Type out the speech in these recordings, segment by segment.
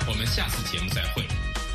我们下次节目再会。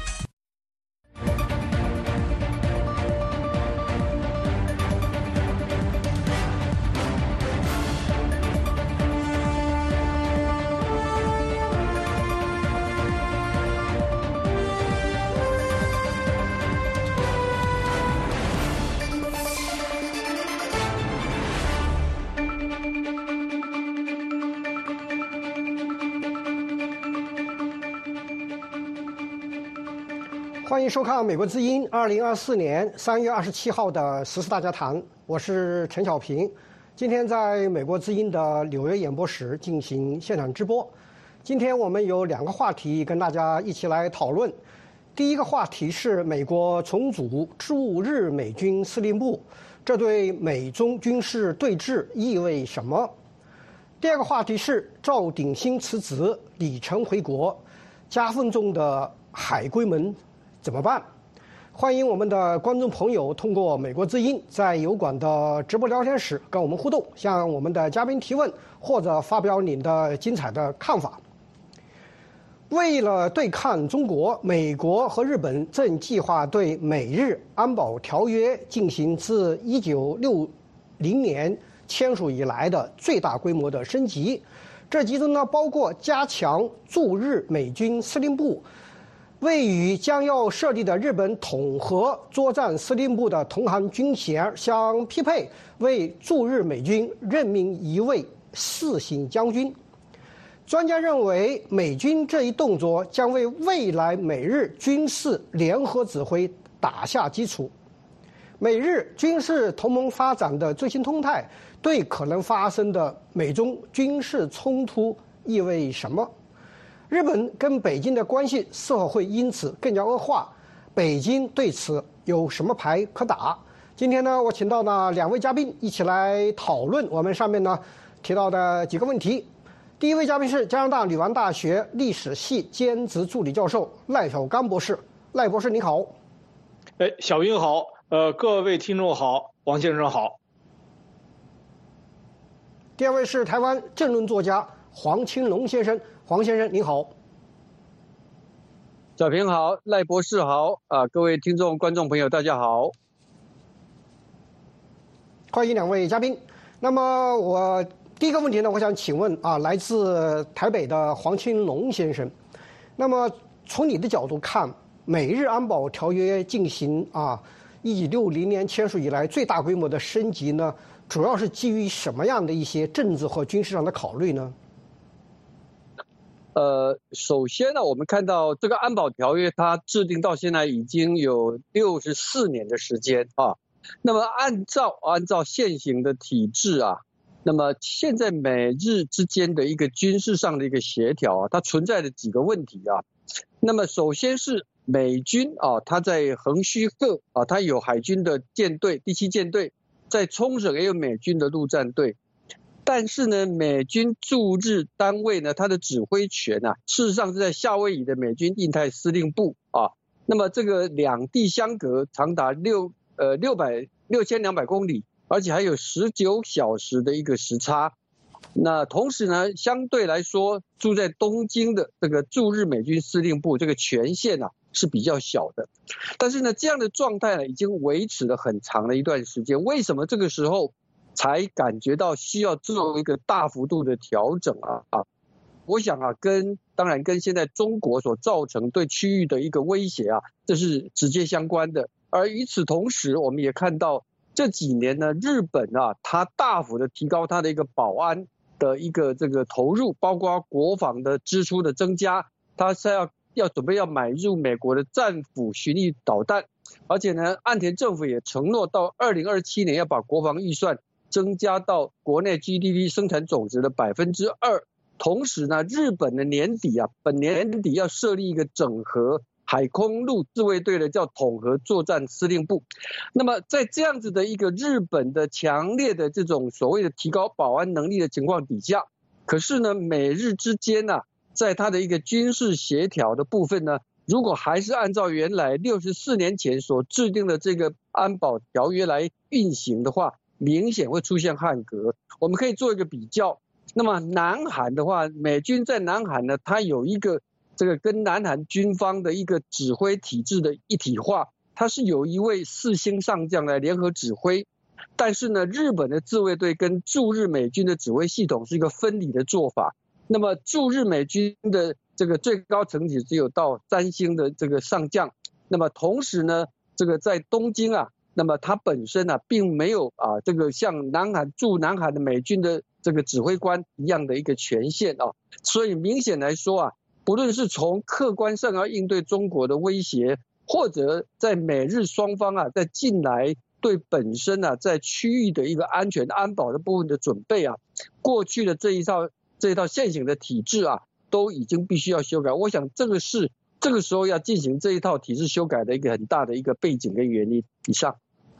欢迎收看《美国之音》2024年3月27号的时事大家谈，我是陈小平。今天在美国之音的纽约演播室进行现场直播。今天我们有2个话题跟大家一起来讨论。第一个话题是美国重组驻日美军司令部，这对美中军事对峙意味什么？第二个话题是赵鼎新辞职，李晨回国，夹缝中的海归们怎么办？欢迎我们的观众朋友通过美国之音在油管的直播聊天室跟我们互动，向我们的嘉宾提问或者发表您的精彩的看法。为了对抗中国，美国和日本正计划对美日安保条约进行自1960年签署以来的最大规模的升级。这其中呢，包括加强驻日美军司令部为与将要设立的日本统合作战司令部的同行军衔相匹配，为驻日美军任命一位4星将军。专家认为，美军这一动作将为未来美日军事联合指挥打下基础。美日军事同盟发展的最新动态，对可能发生的美中军事冲突意味什么？日本跟北京的关系是否会因此更加恶化？北京对此有什么牌可打？今天呢，我请到了2位嘉宾一起来讨论我们上面呢提到的几个问题。第一位嘉宾是加拿大女王大学历史系兼职助理教授赖小刚博士。赖博士你好。 小英好，各位听众好，王先生好。 第2位是台湾政论作家黄清龙先生。黄先生您好。 小平好，赖博士好，各位听众观众朋友大家好。 欢迎2位嘉宾。那么我第一个问题呢，我想请问来自台北的黄清龙先生，那么从你的角度看，美日安保条约进行1960年签署以来最大规模的升级呢，主要是基于什么样的一些政治和军事上的考虑呢？ 首先呢，我们看到这个安保条约它制定到现在已经有64年的时间啊。那么按照现行的体制那么现在美日之间的一个军事上的一个协调它存在的几个问题那么首先是美军它在横须贺它有海军的舰队，第7舰队，在冲绳也有美军的陆战队。但是呢，美军驻日单位呢，它的指挥权事实上是在夏威夷的美军印太司令部那么这个两地相隔长达6200公里，而且还有19小时的一个时差。那同时呢，相对来说，住在东京的这个驻日美军司令部这个权限是比较小的。但是呢，这样的状态呢，已经维持了很长的一段时间。为什么这个时候才感觉到需要做一个大幅度的调整我想当然跟现在中国所造成对区域的一个威胁这是直接相关的。而与此同时，我们也看到这几年呢，日本它大幅的提高它的一个保安的一个这个投入，包括国防的支出的增加，它是要准备要买入美国的战斧巡弋导弹，而且呢，岸田政府也承诺到2027年要把国防预算增加到国内 GDP 生产总值的2%。同时呢，日本的本年底要设立一个整合海空陆自卫队的叫统合作战司令部。那么在这样子的一个日本的强烈的这种所谓的提高保安能力的情况底下，可是呢，美日之间在它的一个军事协调的部分呢，如果还是按照原来64年前所制定的这个安保条约来运行的话，明显会出现汉格。我们可以做一个比较。那么南韩的话，美军在南韩呢，它有一个这个跟南韩军方的一个指挥体制的一体化，它是有一位4星上将来联合指挥。但是呢，日本的自卫队跟驻日美军的指挥系统是一个分离的做法。那么驻日美军的这个最高层级只有到3星的这个上将。那么同时呢，这个在东京啊，那么它本身啊，并没有这个像驻南韩的美军的这个指挥官一样的一个权限啊。所以明显来说啊，不论是从客观上要应对中国的威胁，或者在美日双方啊，在近来对本身啊，在区域的一个安全安保的部分的准备啊，过去的这一套现行的体制啊，都已经必须要修改。我想这个是这个时候要进行这一套体制修改的一个很大的一个背景跟原因。以上。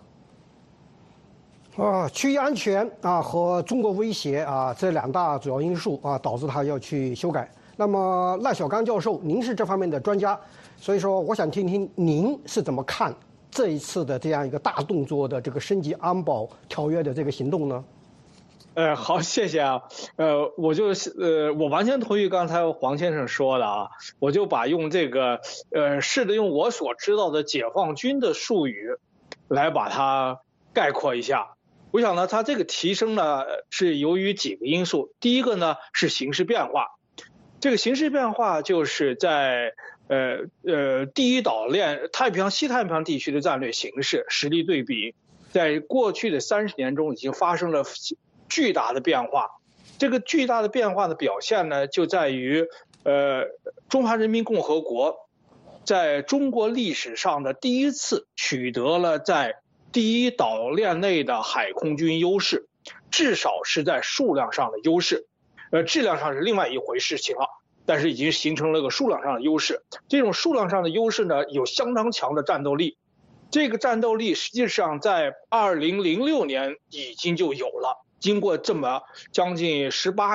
区域安全和中国威胁这2大主要因素导致他要去修改。那么赖小刚教授，您是这方面的专家，所以说我想听听您是怎么看这一次的这样一个大动作的这个升级安保条约的这个行动呢？ 好，谢谢啊。我完全同意刚才黄先生说的啊，我就把用这个试着用我所知道的解放军的术语来把它概括一下。我想呢，它这个提升呢是由于几个因素。第一个呢是形势变化，这个形势变化就是在第一岛链西太平洋地区的战略形势实力对比，在过去的30年中已经发生了巨大的变化。这个巨大的变化的表现呢，就在于中华人民共和国在中国历史上的第一次取得了在第一岛链内的海空军优势，至少是在数量上的优势，质量上是另外一回事情了。但是已经形成了个数量上的优势，这种数量上的优势呢，有相当强的战斗力。这个战斗力实际上在2006年已经就有了，经过这么将近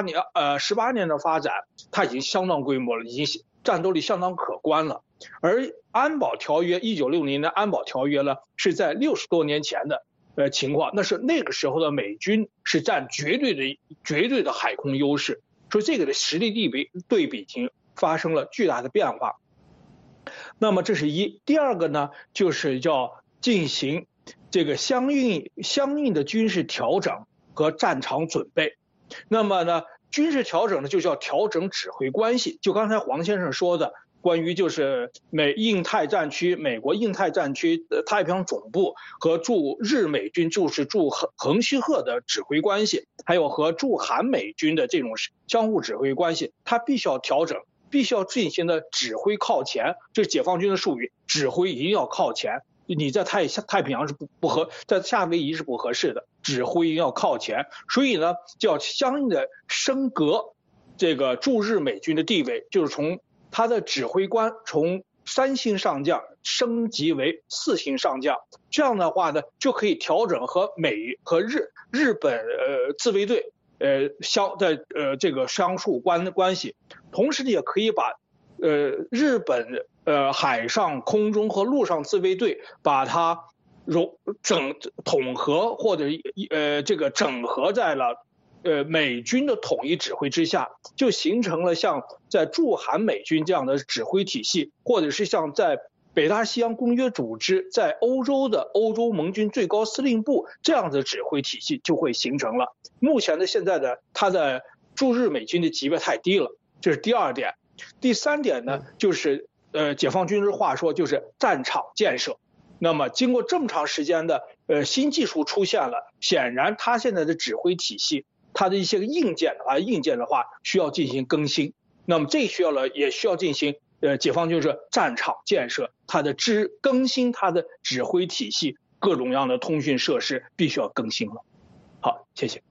18年的发展，它已经相当规模了，已经战斗力相当可观了。而安保条约1960年的安保条约呢，是在60多年前的情况，那个时候的美军是占绝对的海空优势。说这个的实力对比已经发生了巨大的变化。那么这是一。第二个呢，就是要进行这个相应的军事调整和战场准备。那么呢，军事调整呢，就叫调整指挥关系。就刚才黄先生说的，关于就是美国印太战区太平洋总部和驻日美军就是驻横须贺的指挥关系，还有和驻韩美军的这种相互指挥关系，它必须要调整，必须要进行的指挥靠前，这是解放军的术语，指挥一定要靠前。你在太平洋是不合，在夏威夷是不合适的，指挥一定要靠前。所以呢，就要相应的升格这个驻日美军的地位，就是从他的指挥官从3星上将升级为4星上将，这样的话呢，就可以调整和日本自卫队这个相互关系，同时也可以把日本海上空中和陆上自卫队把它统合或者这个整合在了美军的统一指挥之下，就形成了像在驻韩美军这样的指挥体系，或者是像在北大西洋公约组织在欧洲的欧洲盟军最高司令部这样的指挥体系就会形成了。目前的现在的他的驻日美军的级别太低了，这是第二点。第三点呢，就是解放军的话说就是战场建设。那么经过这么长时间的新技术出现了，显然他现在的指挥体系，它的一些硬件的话需要进行更新。那么这也需要进行解放军是战场建设，它的更新它的指挥体系，各种各样的通讯设施必须要更新了。好，谢谢。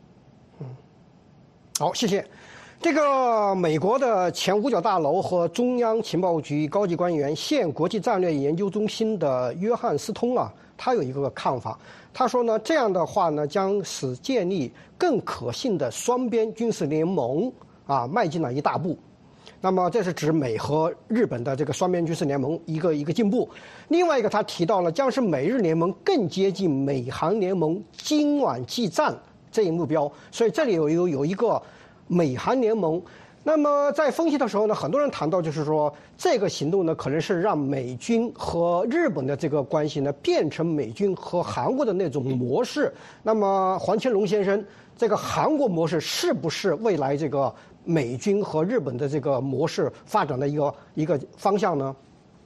好，谢谢。这个美国的前五角大楼和中央情报局高级官员、现国际战略研究中心的约翰斯通他有一个看法，他说呢，这样的话呢，将使建立更可信的双边军事联盟迈进了一大步。那么这是指美和日本的这个双边军事联盟一个进步。另外一个他提到了将使美日联盟更接近美韩联盟今晚即战这一目标，所以这里有一个美韩联盟。 那么在分析的时候呢，很多人谈到就是说，这个行动呢，可能是让美军和日本的这个关系呢，变成美军和韩国的那种模式。那么黄千龙先生，这个韩国模式是不是未来这个美军和日本的这个模式发展的一个方向呢？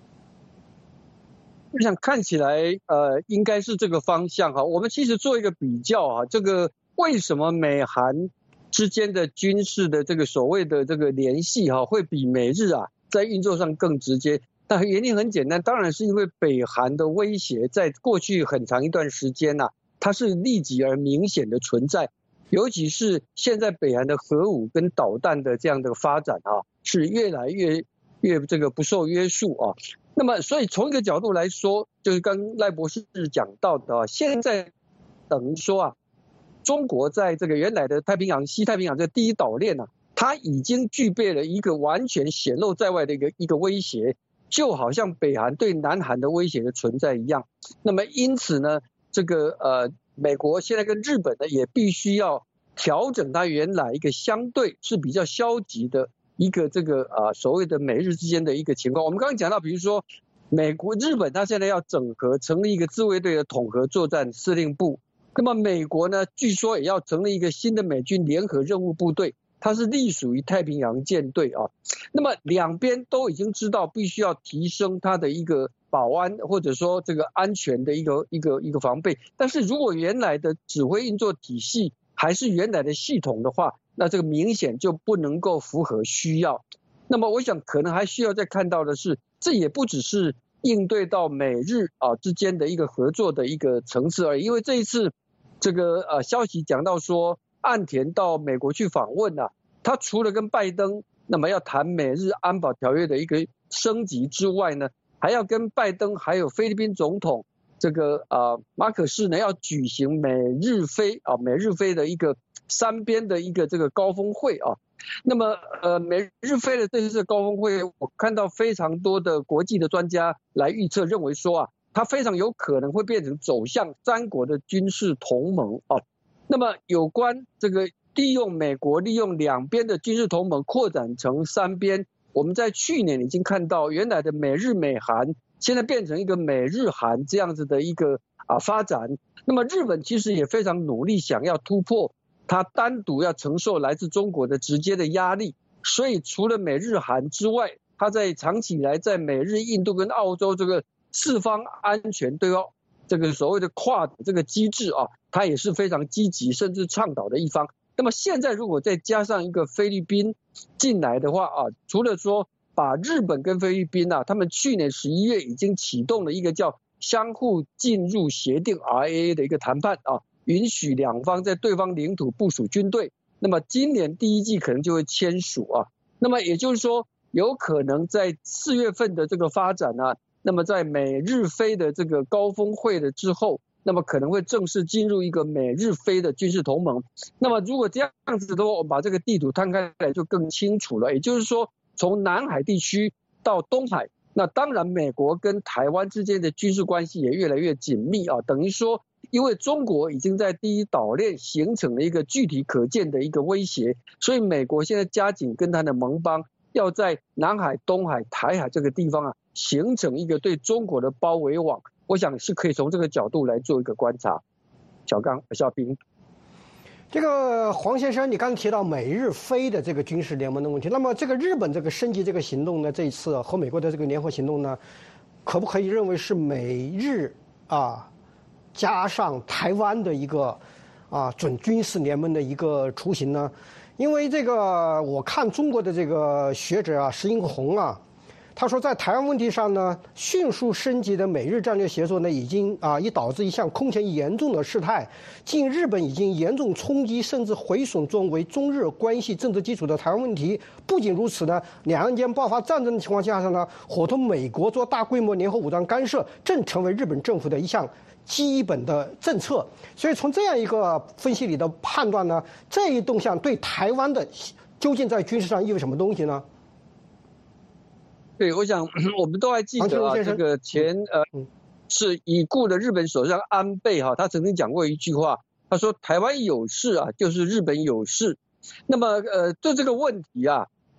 我想看起来应该是这个方向哈。我们其实做一个比较哈，这个为什么美韩之间的军事的这个所谓的这个联系哈，会比美日啊在运作上更直接？那原因很简单，当然是因为北韩的威胁在过去很长一段时间呐，它是立即而明显的存在，尤其是现在北韩的核武跟导弹的这样的发展啊，是越来越这个不受约束啊。那么，所以从一个角度来说，就是刚赖博士讲到的啊，现在等于说啊，中国在这个原来的太平洋、西太平洋这第一岛链啊，它已经具备了一个完全显露在外的一个威胁，就好像北韩对南韩的威胁的存在一样。那么因此呢，这个美国现在跟日本呢，也必须要调整它原来一个相对是比较消极的一个这个所谓的美日之间的一个情况。我们刚刚讲到，比如说日本它现在要整合成立一个自卫队的统合作战司令部，那么美国呢，据说也要成立一个新的美军联合任务部队，它是隶属于太平洋舰队啊。那么两边都已经知道必须要提升它的一个保安或者说这个安全的一个防备，但是如果原来的指挥运作体系还是原来的系统的话，那这个明显就不能够符合需要。那么我想可能还需要再看到的是，这也不只是应对到美日之间的一个合作的一个层次而已。因为这一次这个消息讲到说，岸田到美国去访问啊，他除了跟拜登那么要谈美日安保条约的一个升级之外呢，还要跟拜登还有菲律宾总统这个马可仕呢要举行美日菲的一个三边的一个这个高峰会啊。那么美日菲的这次高峰会，我看到非常多的国际的专家来预测，认为说它非常有可能会变成走向三国的军事同盟啊。那么有关这个美国利用两边的军事同盟扩展成三边，我们在去年已经看到原来的美日美韩现在变成一个美日韩这样子的一个发展。那么日本其实也非常努力想要突破它单独要承受来自中国的直接的压力，所以除了美日韩之外，它在长期以来在美日印度跟澳洲这个四方安全对话这个所谓的跨这个机制它也是非常积极甚至倡导的一方。那么现在如果再加上一个菲律宾进来的话除了说把日本跟菲律宾他们去年11月已经启动了一个叫相互进入协定 RAA 的一个谈判允许两方在对方领土部署军队，那么今年第一季可能就会签署那么也就是说有可能在4月份的这个发展那么在美日菲的这个高峰会的之后，那么可能会正式进入一个美日菲的军事同盟。那么如果这样子的话，我们把这个地图摊开来就更清楚了。也就是说，从南海地区到东海，那当然美国跟台湾之间的军事关系也越来越紧密等于说，因为中国已经在第一岛链形成了一个具体可见的一个威胁，所以美国现在加紧跟他的盟邦要在南海、东海、台海这个地方形成一个对中国的包围网，我想是可以从这个角度来做一个观察。小平， 这个黄先生，你刚提到美日菲的这个军事联盟的问题，那么这个日本这个升级这个行动呢，这一次和美国的这个联合行动呢，可不可以认为是美日加上台湾的一个准军事联盟的一个雏形呢？因为这个我看中国的这个学者石英红他说在台湾问题上呢，迅速升级的美日战略协作呢，已经已导致一项空前严重的事态。近日本已经严重冲击甚至毁损作为中日关系政治基础的台湾问题。不仅如此呢，两岸间爆发战争的情况下呢，伙同美国做大规模联合武装干涉，正成为日本政府的一项基本的政策。所以从这样一个分析里的判断呢，这一动向对台湾的究竟在军事上意味什么东西呢？ 对，我想我们都还记得这个是已故的日本首相安倍他曾经讲过一句话，他说台湾有事就是日本有事。那么就这个问题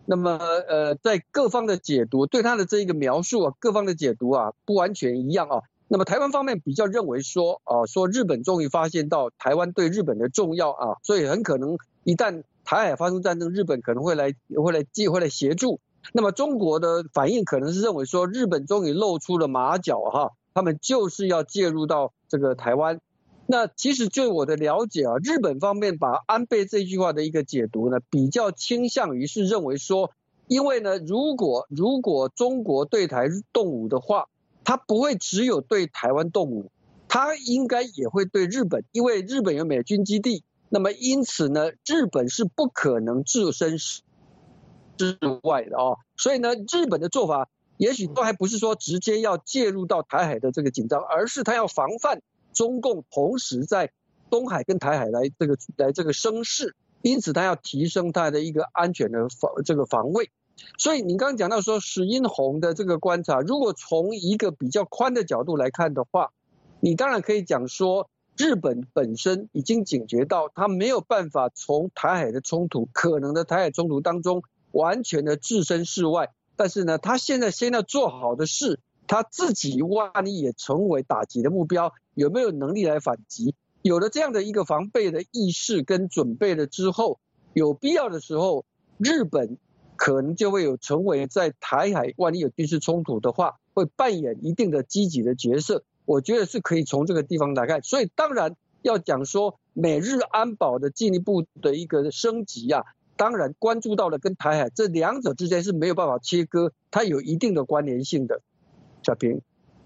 那么在各方的解读，对他的这一个描述啊，各方的解读啊不完全一样啊。那么台湾方面比较认为说说日本终于发现到台湾对日本的重要啊，所以很可能一旦台海发生战争，日本可能会来协助。那么中国的反应可能是认为说日本终于露出了马脚哈，他们就是要介入到这个台湾。那其实就我的了解啊，日本方面把安倍这句话的一个解读呢，比较倾向于是认为说，因为呢，如果中国对台动武的话，他不会只有对台湾动武，他应该也会对日本，因为日本有美军基地，那么因此呢，日本是不可能置身事外的啊，所以呢，日本的做法也许都还不是说直接要介入到台海的这个紧张，而是他要防范中共同时在东海跟台海来这个生事，因此他要提升他的一个安全的防卫。所以你刚刚讲到说石英红的这个观察，如果从一个比较宽的角度来看的话，你当然可以讲说日本本身已经警觉到他没有办法从台海的冲突可能的台海冲突当中完全的置身事外，但是呢，他现在先要做好的是他自己万一也成为打击的目标，有没有能力来反击？有了这样的一个防备的意识跟准备了之后，有必要的时候，日本可能就会有成为在台海万一有军事冲突的话，会扮演一定的积极的角色。我觉得是可以从这个地方来看。所以当然要讲说美日安保的进一步的一个升级啊，当然关注到了跟台海这两者之间是没有办法切割，它有一定的关联性的。小平，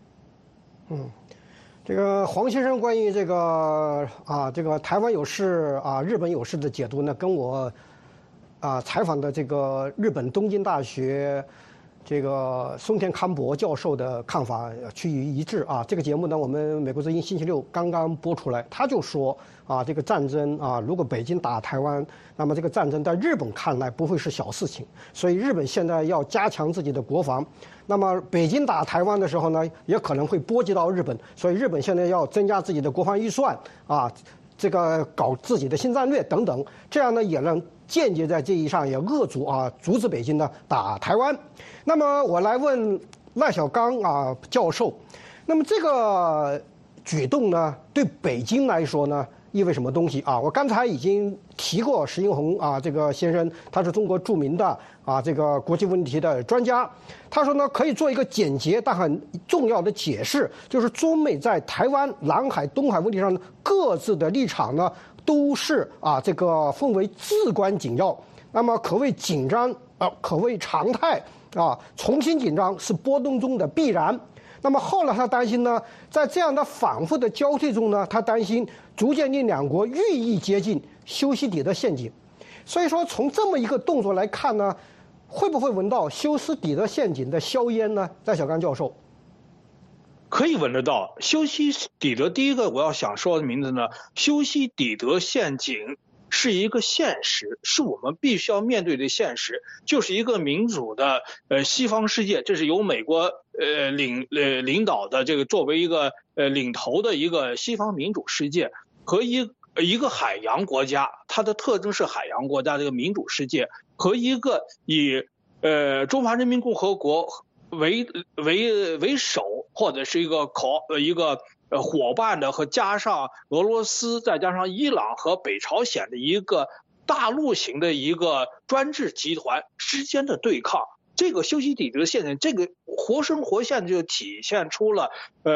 这个黄先生关于这个台湾有事日本有事的解读呢，跟我采访的这个日本东京大学这个松田康博教授的看法趋于一致啊。这个节目呢，我们美国之音星期六刚刚播出来，他就说这个战争如果北京打台湾，那么这个战争在日本看来不会是小事情，所以日本现在要加强自己的国防。那么北京打台湾的时候呢，也可能会波及到日本，所以日本现在要增加自己的国防预算这个搞自己的新战略等等，这样呢也能间接在这一上也遏阻阻止北京呢打台湾。那么我来问赖小刚教授，那么这个举动呢对北京来说呢意味什么东西我刚才已经提过石英红这个先生，他是中国著名的这个国际问题的专家，他说呢可以做一个简洁但很重要的解释，就是中美在台湾、南海、东海问题上各自的立场呢都是这个奉为至关紧要，那么可谓紧张可谓常态重新紧张是波动中的必然。那么后来他担心呢，在这样的反复的交替中呢，他担心逐渐令两国愈益接近修昔底德陷阱。所以说从这么一个动作来看呢，会不会闻到修昔底德陷阱的硝烟呢？赖小刚教授， 可以闻得到。修昔底德，第一个我要想说的名字呢，修昔底德陷阱是一个现实，是我们必须要面对的现实，就是一个民主的西方世界，这是由美国领导的，这个作为一个领头的一个西方民主世界，和一个海洋国家，它的特征是海洋国家这个民主世界，和一个以中华人民共和国为首，或者是一个伙伴的，和加上俄罗斯，再加上伊朗和北朝鲜的一个大陆型的一个专制集团之间的对抗。这个修昔底德陷阱，这个活生活现就体现出了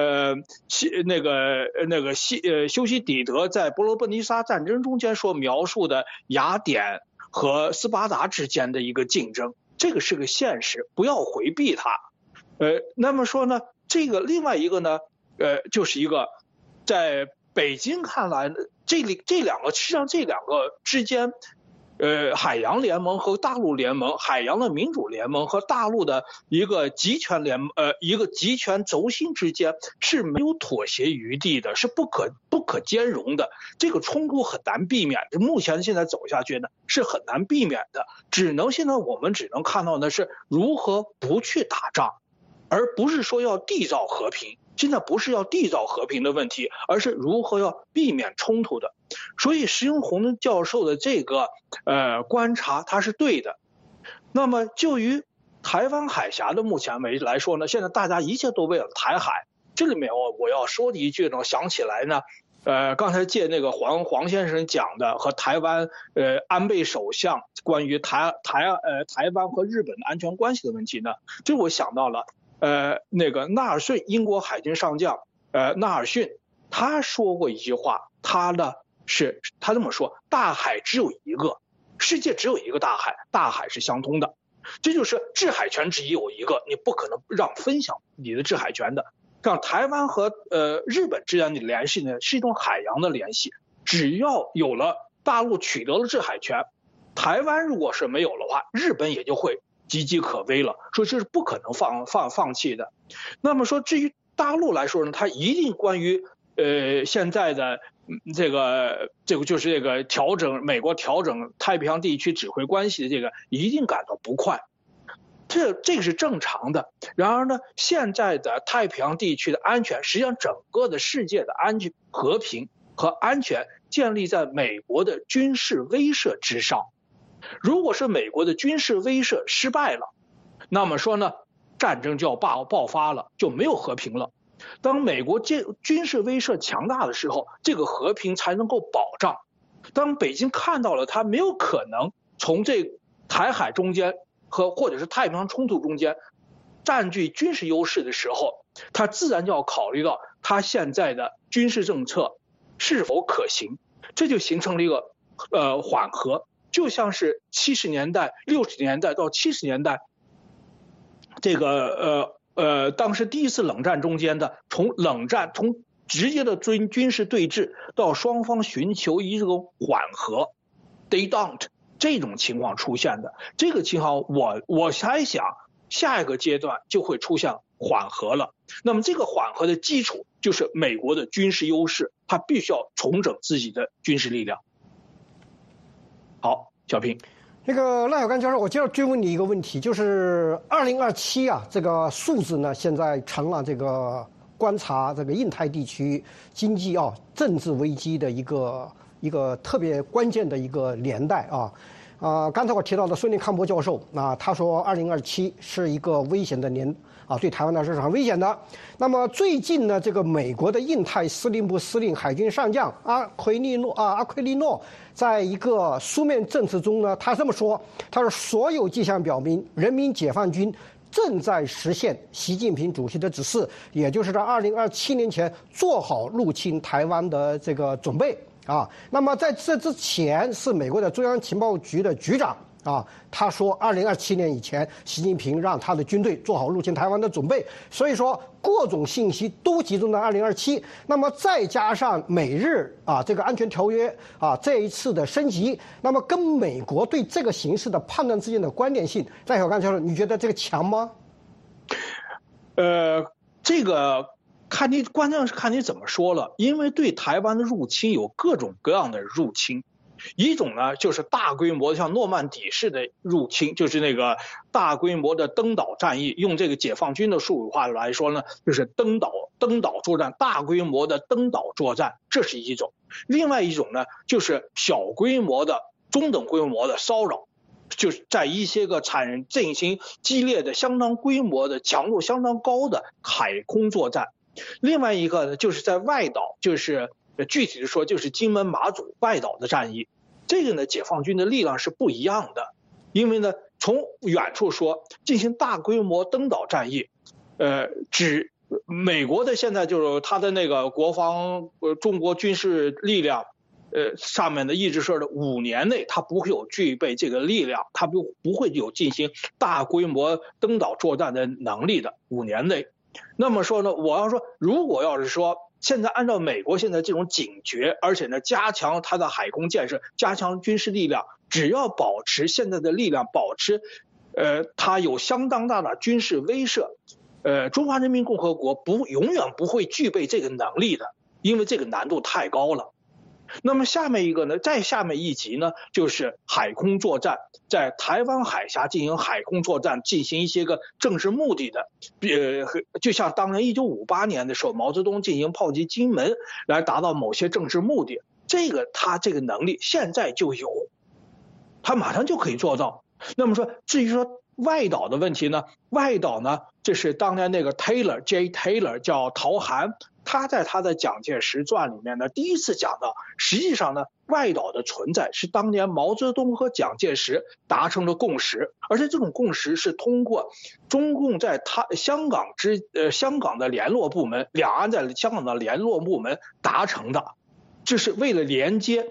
修昔底德在伯罗奔尼撒战争中间所描述的雅典和斯巴达之间的一个竞争，这个是个现实，不要回避它。那么说呢，这个另外一个呢，就是一个在北京看来，这两个实际上这两个之间，海洋联盟和大陆联盟，海洋的民主联盟和大陆的一个集权一个集权轴心之间是没有妥协余地的，是不可兼容的。这个冲突很难避免，目前现在走下去呢是很难避免的，现在我们只能看到的是如何不去打仗，而不是说要缔造和平。现在不是要缔造和平的问题，而是如何要避免冲突的。所以石英红教授的这个观察他是对的。 那么就于台湾海峡的目前为止来说呢，现在大家一切都为了台海。这里面我要说的一句呢，想起来呢，刚才借那个黄先生讲的和台湾安倍首相关于台湾和日本的安全关系的问题呢，这我想到了那个纳尔逊英国海军上将纳尔逊他说过一句话，他这么说：大海只有一个，世界只有一个大海，大海是相通的。这就是制海权只有一个，你不可能让分享你的制海权的。像台湾和日本之间的联系呢，是一种海洋的联系。只要有了大陆取得了制海权，台湾如果是没有的话，日本也就会岌岌可危了。说这是不可能放弃的。那么说，至于大陆来说呢，它一定关于现在的这个就是这个美国调整太平洋地区指挥关系的这个，一定感到不快。这个是正常的。然而呢，现在的太平洋地区的安全，实际上整个的世界的安全、和平和安全建立在美国的军事威慑之上。如果是美国的军事威慑失败了，那么说呢，战争就要爆发了，就没有和平了。当美国军事威慑强大的时候，这个和平才能够保障。当北京看到了它没有可能从这台海中间或者是太平洋冲突中间占据军事优势的时候，他自然就要考虑到他现在的军事政策是否可行，这就形成了一个缓和。就像是60年代、60年代到70年代，这个当时第一次冷战中间的，从直接的军事对峙到双方寻求一种缓和 ，they don't。这种情况出现的，这个情况我猜想下一个阶段就会出现缓和了。那么这个缓和的基础就是美国的军事优势，它必须要重整自己的军事力量。好，小平， 那个赖小干教授，我接着追问你一个问题，就是2027啊，这个数字呢，现在成了这个观察这个印太地区经济政治危机的一个特别关键的一个年代啊。刚才我提到的孙立康博教授他说2027是一个危险的年对台湾来说是很危险的。那么最近呢，这个美国的印太司令部司令海军上将阿奎利诺在一个书面证词中呢，他这么说，他说所有迹象表明，人民解放军正在实现习近平主席的指示，也就是在2027年前做好入侵台湾的这个准备。那么在这之前是美国的中央情报局的局长他说2027年以前，习近平让他的军队做好入侵台湾的准备。所以说各种信息都集中在2027。那么再加上美日这个安全条约这一次的升级，那么跟美国对这个形势的判断之间的关联性，赖小干教授，你觉得这个强吗？ 这个。关键是看你怎么说了，因为对台湾的入侵有各种各样的入侵，一种呢就是大规模像诺曼底式的入侵，就是那个大规模的登岛战役，用这个解放军的术语话来说呢，就是登岛作战，大规模的登岛作战，这是一种。另外一种呢就是小规模的、中等规模的骚扰，就是在一些个进行激烈的、相当规模的、强度相当高的海空作战。另外一个呢，就是在外岛，就是具体的说，就是金门、马祖外岛的战役。这个呢，解放军的力量是不一样的，因为呢，从远处说进行大规模登岛战役，美国的现在就是他的那个国防中国军事力量，上面的意志说的5年内他不会有具备这个力量，他不会有进行大规模登岛作战的能力的5年内。那么说呢，我要说，如果要是说现在按照美国现在这种警觉，而且呢加强它的海空建设，加强军事力量，只要保持现在的力量，保持它有相当大的军事威慑，中华人民共和国永远不会具备这个能力的，因为这个难度太高了。那么下面一个呢，再下面一级呢，就是海空作战，在台湾海峡进行海空作战，进行一些个政治目的的，就像当年1958年的时候，毛泽东进行炮击金门，来达到某些政治目的，他这个能力现在就有，他马上就可以做到。 那么说，至于说外岛的问题呢，外岛呢，这是当年那个 J. Taylor 叫陶涵，他在他的蒋介石传里面呢，第一次讲到，实际上呢，外岛的存在是当年毛泽东和蒋介石达成的共识，而且这种共识是通过中共在香港的联络部门，两岸在香港的联络部门达成的，这是为了连接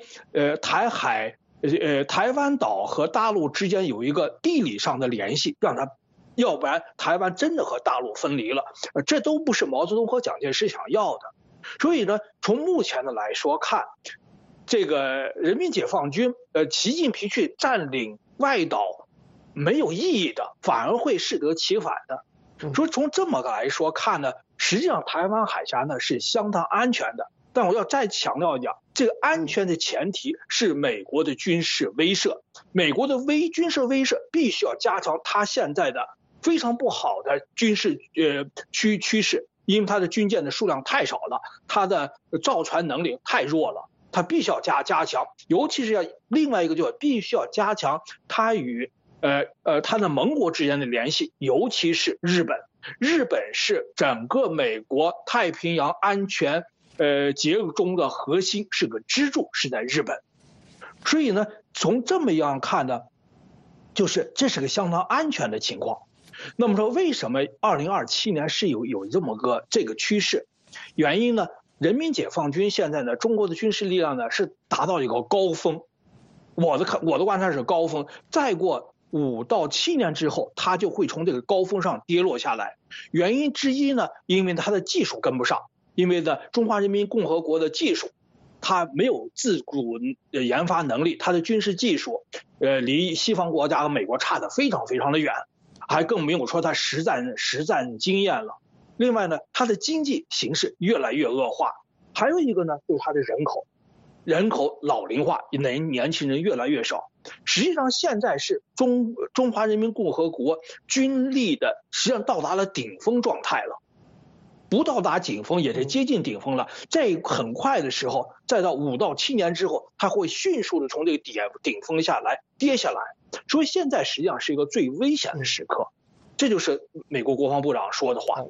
台湾岛和大陆之间有一个地理上的联系，要不然台湾真的和大陆分离了，这都不是毛泽东和蒋介石想要的。所以呢，从目前的来说看，这个人民解放军习近平去占领外岛没有意义的，反而会适得其反的。所以从这么个来说看呢，实际上台湾海峡呢是相当安全的。但我要再强调一点，这个安全的前提是美国的军事威慑，美国的军事威慑必须要加强它现在的非常不好的军事趋势，因为它的军舰的数量太少了，它的造船能力太弱了，它必须要加强，尤其是另外一个就是必须要加强它与它的盟国之间的联系，尤其是日本。日本是整个美国太平洋安全结构中的核心，是个支柱，是在日本。所以呢，从这么样看呢，就是这是个相当安全的情况。那么说，为什么2027年是有这么个这个趋势？原因呢，人民解放军现在呢，中国的军事力量呢是达到一个高峰，我的观察是高峰，再过5到7年之后，它就会从这个高峰上跌落下来。原因之一呢，因为它的技术跟不上。因为呢，中华人民共和国的技术，它没有自主研发能力，它的军事技术，离西方国家和美国差得非常非常的远，还更没有说它实战经验了。另外呢，它的经济形势越来越恶化，还有一个呢，就是它的人口老龄化，年轻人越来越少。实际上，现在是中华人民共和国军力的实际上到达了顶峰状态了。不到达顶峰也是接近顶峰了，这很快的时候，再到5到7年之后，它会迅速的从这个顶峰跌下来，所以现在实际上是一个最危险的时刻，这就是美国国防部长说的话。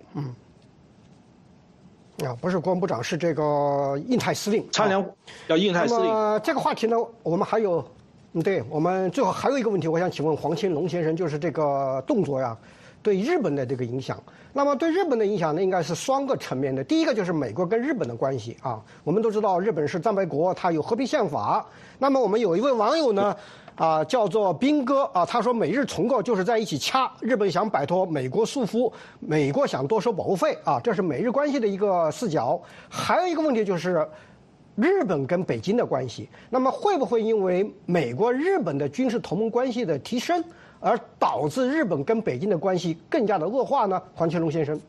不是国防部长，是这个印太司令， 参联要印太司令。 那么这个话题呢，我们还有，对我们最后还有一个问题，我想请问黄乾隆先生，就是这个动作呀，对日本的这个影响。那么对日本的影响呢，应该是双个层面的。第一个就是美国跟日本的关系啊，我们都知道日本是战败国，它有和平宪法。那么我们有一位网友呢，叫做兵哥啊，他说美日重构就是在一起掐，日本想摆脱美国束缚，美国想多收保护费啊，这是美日关系的一个视角。还有一个问题就是日本跟北京的关系，那么会不会因为美国日本的军事同盟关系的提升，而导致日本跟北京的关系更加的恶化呢？黄乾隆先生，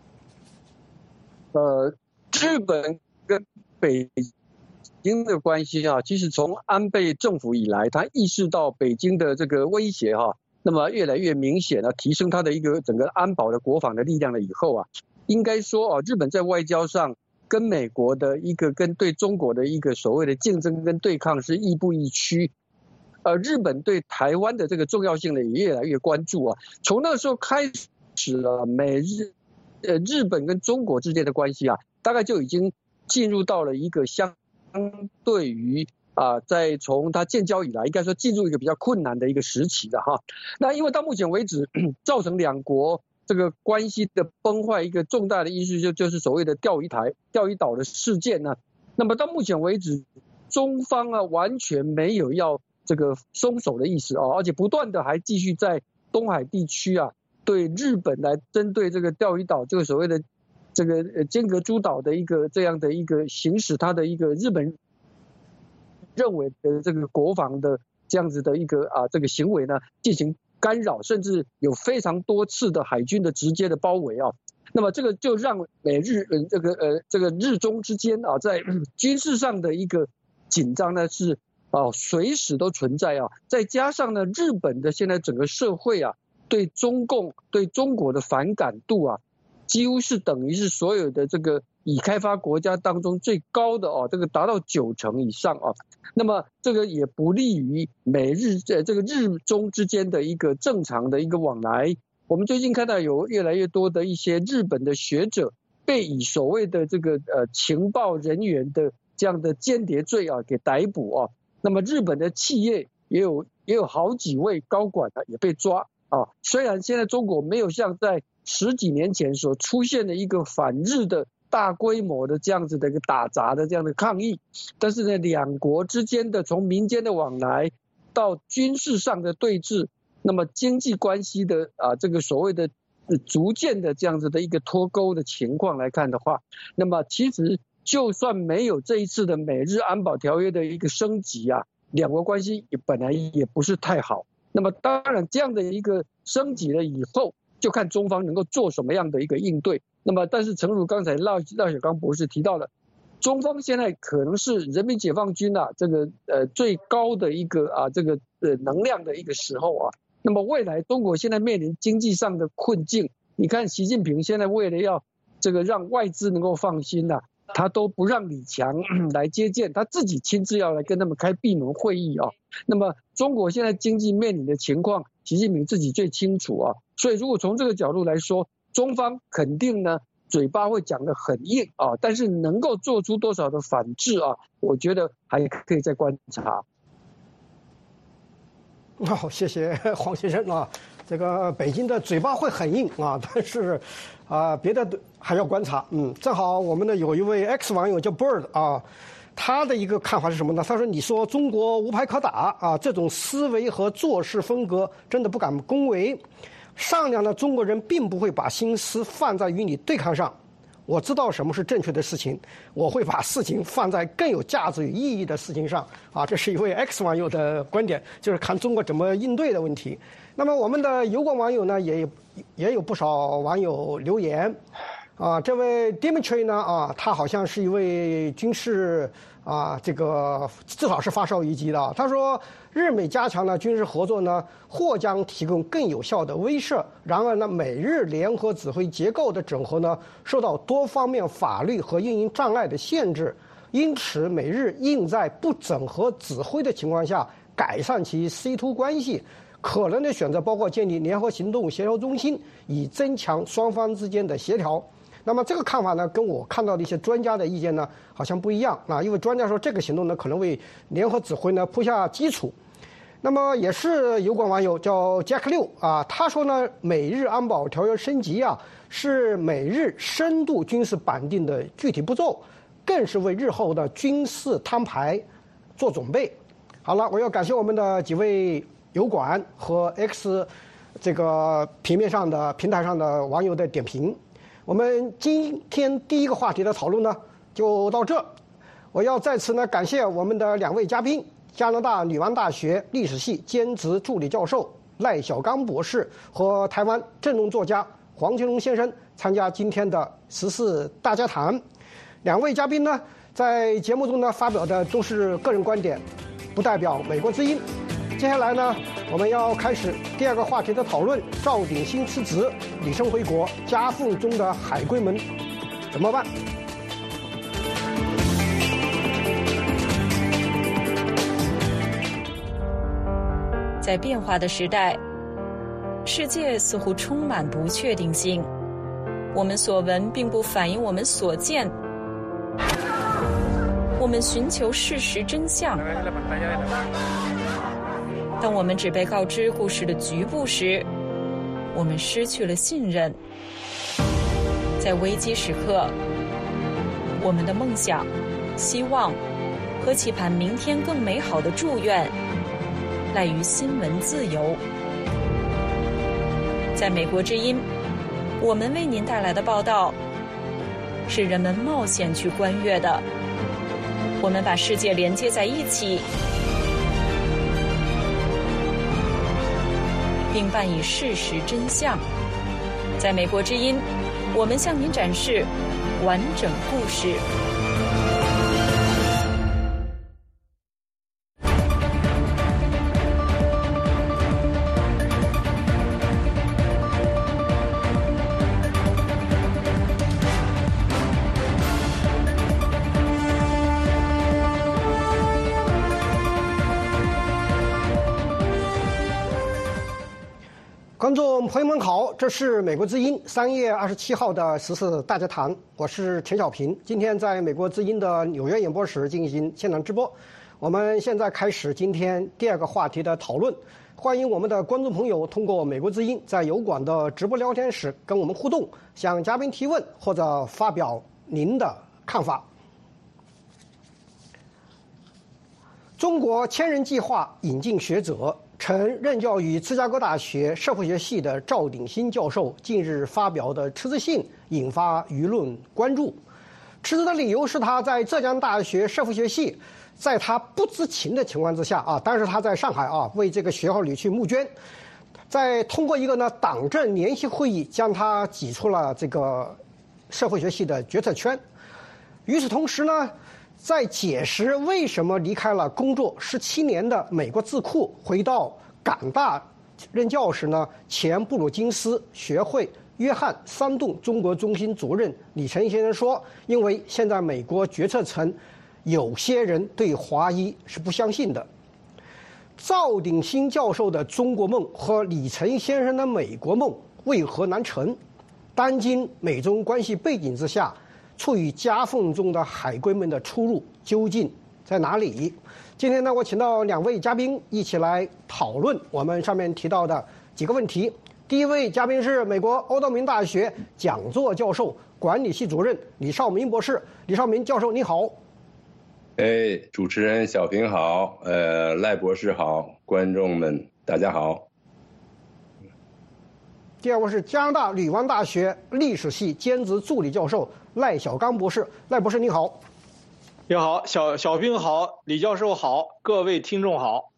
日本跟北京的关系啊，其实从安倍政府以来，他意识到北京的这个威胁那么越来越明显了，提升他的一个整个安保的国防的力量了以后啊，应该说日本在外交上跟美国的一个跟对中国的一个所谓的竞争跟对抗是亦步亦趋。日本对台湾的这个重要性呢也越来越关注啊。从那时候开始啊，日本跟中国之间的关系啊，大概就已经进入到了一个相对于在从它建交以来，应该说进入一个比较困难的一个时期的哈。那因为到目前为止，造成两国这个关系的崩坏一个重大的因素就是所谓的钓鱼岛的事件呢。那么到目前为止，中方完全没有要这个松手的意思而且不断的还继续在东海地区对日本来针对这个钓鱼岛这个所谓的这个尖阁诸岛的一个这样的一个行使它的一个日本认为的这个国防的这样子的一个这个行为呢进行干扰，甚至有非常多次的海军的直接的包围那么这个就让美日这个日中之间在军事上的一个紧张呢是随时都存在再加上呢，日本的现在整个社会对中国的反感度几乎是等于是所有的这个已开发国家当中最高的这个达到90%以上啊。那么这个也不利于美日这个日中之间的一个正常的一个往来。我们最近看到有越来越多的一些日本的学者被以所谓的这个情报人员的这样的间谍罪啊给逮捕啊。那么日本的企业也有好几位高管也被抓啊。虽然现在中国没有像在10几年前所出现的一个反日的大规模的这样子的一个打砸的这样的抗议，但是呢，两国之间的从民间的往来到军事上的对峙，那么经济关系的这个所谓的逐渐的这样子的一个脱钩的情况来看的话，那么其实就算没有这一次的美日安保条约的一个升级啊，两国关系本来也不是太好。那么当然这样的一个升级了以后，就看中方能够做什么样的一个应对。那么但是诚如刚才廖小刚博士提到的，中方现在可能是人民解放军这个最高的一个这个能量的一个时候啊。那么未来中国现在面临经济上的困境，你看习近平现在为了要这个让外资能够放心他都不让李强来接见，他自己亲自要来跟他们开闭门会议啊。那么中国现在经济面临的情况，习近平自己最清楚啊。所以如果从这个角度来说，中方肯定呢嘴巴会讲得很硬啊，但是能够做出多少的反制啊，我觉得还可以再观察。 好，谢谢黄先生啊。这个北京的嘴巴会很硬啊，但是别的还要观察。正好我们的有一位 X 网友叫 Bird 啊，他的一个看法是什么呢？他说：“你说中国无牌可打啊，这种思维和做事风格真的不敢恭维。善良的中国人并不会把心思放在与你对抗上。我知道什么是正确的事情，我会把事情放在更有价值与意义的事情上啊。”这是一位 X 网友的观点，就是看中国怎么应对的问题。那么我们的油管网友呢，也有不少网友留言啊。这位 Dimitri 呢他好像是一位军事这个至少是发烧一级的。他说，日美加强了军事合作呢，或将提供更有效的威慑。然而呢，美日联合指挥结构的整合呢，受到多方面法律和运营障碍的限制，因此美日应在不整合指挥的情况下改善其 C2 关系。可能的选择包括建立联合行动协调中心，以增强双方之间的协调。那么这个看法呢，跟我看到的一些专家的意见呢，好像不一样因为专家说这个行动呢，可能为联合指挥呢铺下基础。那么也是油管网友叫 Jack 六他说呢，美日安保条约升级是美日深度军事绑定的具体步骤，更是为日后的军事摊牌做准备。好了，我要感谢我们的几位油管和 X 这个平台上的网友的点评。我们今天第一个话题的讨论呢，就到这。我要在此呢感谢我们的2位嘉宾，加拿大女王大学历史系兼职助理教授赖小刚博士和台湾政论作家黄乾隆先生参加今天的时事大家谈。2位嘉宾呢，在节目中呢发表的都是个人观点，不代表美国之音。接下来呢，我们要开始第2个话题的讨论：赵鼎新辞职，李胜回国，夹缝中的海归们怎么办？ 在变化的时代，世界似乎充满不确定性。我们所闻并不反映我们所见。我们寻求事实真相。当我们只被告知故事的局部时，我们失去了信任。在危机时刻，我们的梦想、希望和期盼明天更美好的祝愿，赖于新闻自由。在美国之音，我们为您带来的报道，是人们冒险去观阅的。我们把世界连接在一起，并伴以事实真相。在美国之音，我们向您展示完整故事。 朋友们好，这是美国之音3月27号的时事大家谈，我是陈小平。今天在美国之音的纽约演播室进行现场直播。我们现在开始今天第2个话题的讨论。欢迎我们的观众朋友通过美国之音在油管的直播聊天室跟我们互动，向嘉宾提问或者发表您的看法。中国千人计划引进学者，曾任教于芝加哥大学社会学系的赵鼎新教授近日发表的辞职信引发舆论关注。辞职的理由是他在浙江大学社会学系，在他不知情的情况之下当时他在上海为这个学校里去募捐，在通过一个党政联席会议将他挤出了这个社会学系的决策圈。与此同时呢，在解释为什么离开了工作17年的美国智库，回到港大任教时呢，前布鲁金斯学会约翰山洞中国中心主任李晨先生说，因为现在美国决策层有些人对华裔是不相信的。赵鼎新教授的中国梦和李晨先生的美国梦为何难成？当今美中关系背景之下，处于夹缝中的海归们的出路究竟在哪里？今天呢，我请到2位嘉宾一起来讨论我们上面提到的几个问题。第一位嘉宾是美国欧道明大学讲座教授、管理系主任李绍民博士。李绍民教授，你好。 主持人小平好，赖博士好，观众们大家好。 第二位是加拿大吕湾大学历史系兼职助理教授赖小刚博士。赖博士你好。 你好，小平好，李教授好，各位听众好。